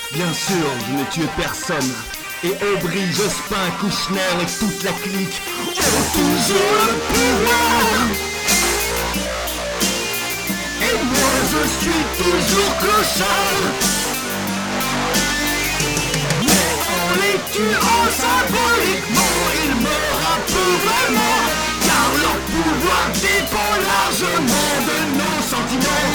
Bien sûr, je n'ai tué personne. Et Aubry, Jospin, Kouchner et toute la clique ont toujours le pouvoir. Et moi je suis toujours clochard. Mais en les tuant symboliquement, ils me rappellent vraiment. Car leur pouvoir dépend largement de nos sentiments.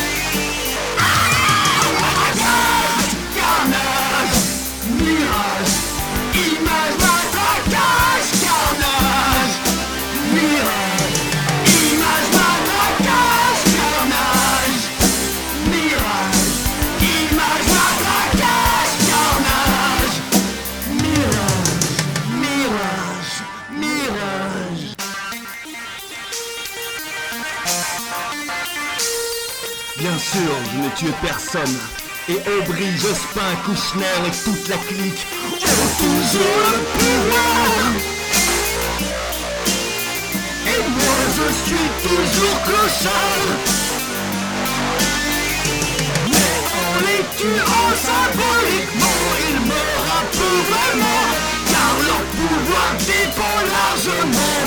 Carnage, mirage, image, matraquage. Carnage, mirage, image, matraquage. Carnage, mirage, image, matraquage. Carnage, mirage, mirage, mirage. Bien sûr, je n'ai tué personne. Et Aubry, Jospin, Kouchner et toute la clique ont toujours le pouvoir. Et moi je suis toujours clochard. Mais en les tuant symboliquement, ils me rappellent vraiment. Car leur pouvoir dépend largement